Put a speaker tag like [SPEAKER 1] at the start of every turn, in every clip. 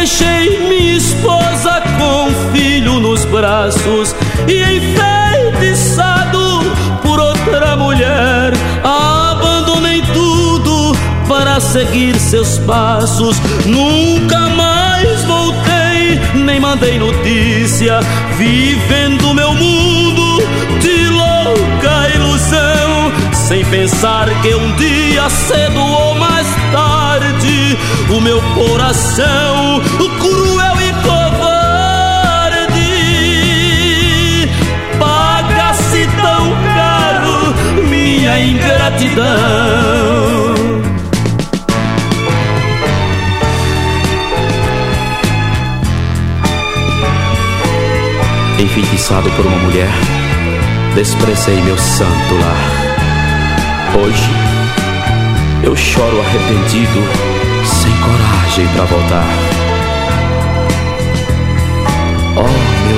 [SPEAKER 1] deixei minha esposa com um filho nos braços e enfeitiçado por outra mulher, abandonei tudo para seguir seus passos. Nunca mais voltei, nem mandei notícia, vivendo meu mundo de louca ilusão, sem pensar que um dia, cedo ou mais tarde, o meu coração cruel e covarde paga-se tão caro minha ingratidão. Enfeitiçado por uma mulher, desprezei meu santo lar. Hoje eu choro arrependido, sem coragem pra voltar. Oh, meu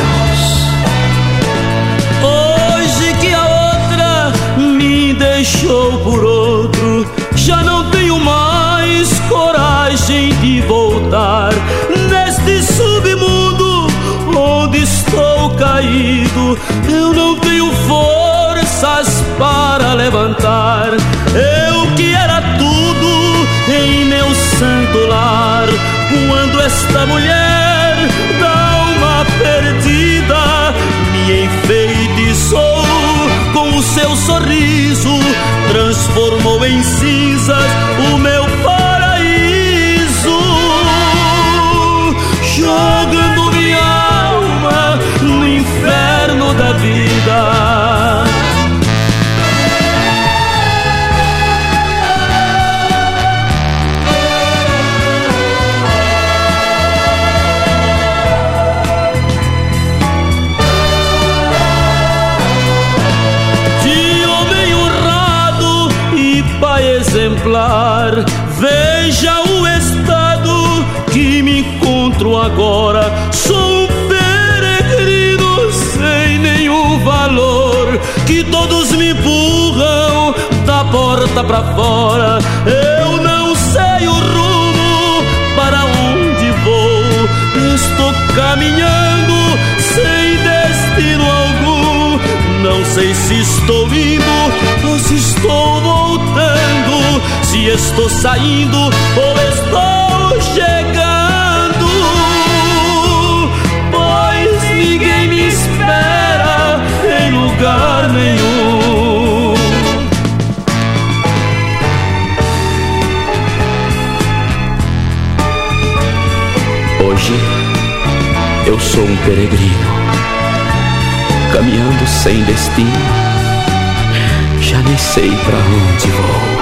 [SPEAKER 1] Deus, hoje que a outra me deixou por outro, já não tenho mais coragem de voltar. Neste submundo onde estou caído, eu não tenho forças para levantar. Eu que era tudo em meu santo lar, quando esta mulher da alma perdida me enfeitiçou com o seu sorriso, transformou em cinzas o meu paraíso, jogando minha alma no inferno da vida. Exemplar, veja o estado que me encontro agora. Sou um peregrino sem nenhum valor, que todos me empurram da porta pra fora. Eu não sei o rumo para onde vou, estou caminhando sem destino algum. Não sei se estou indo ou se estou voltando, se estou saindo ou estou chegando, pois ninguém me espera em lugar nenhum. Hoje eu sou um peregrino, caminhando sem destino, já nem sei pra onde vou.